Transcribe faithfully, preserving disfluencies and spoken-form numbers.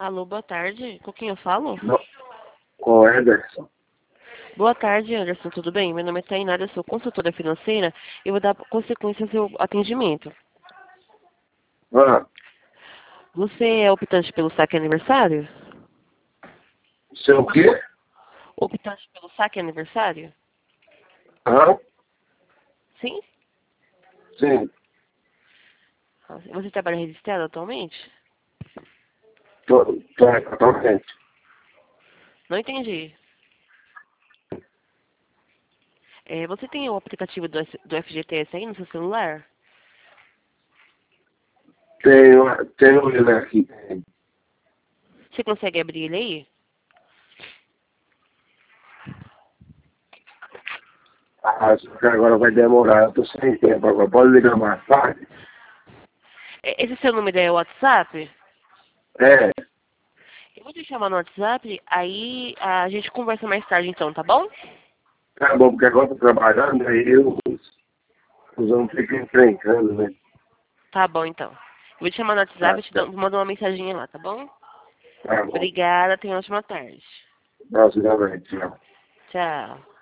Alô, boa tarde. Com quem eu falo? Não, com o Ederson. Boa tarde, Anderson. Tudo bem? Meu nome é Tainara, eu sou consultora financeira e vou dar consequência ao seu atendimento. Ah, Você é optante pelo saque aniversário? seu o quê? Optante pelo saque aniversário? Hã? Sim? Sim, Você trabalha registrado atualmente? tô, tô totalmente. Não entendi. É, você tem o aplicativo do, S- do F G T S aí no seu celular? Tenho, tenho ele aqui. Você consegue abrir ele aí? Ah, só que agora vai demorar, eu tô sem tempo agora. Pode ligar mais tarde? É, esse seu número é o WhatsApp? É, Eu vou te chamar no WhatsApp, aí a gente conversa mais tarde então, tá bom? tá bom, porque agora eu tô trabalhando, aí eu, os homens ficam enfrentando, né? Tá bom então. Eu vou te chamar no WhatsApp Tá, e te tá, dou- mando uma mensaginha lá, tá bom? tá bom. Obrigada, tenha uma ótima tarde. Nossa, já vai, tchau. Tchau.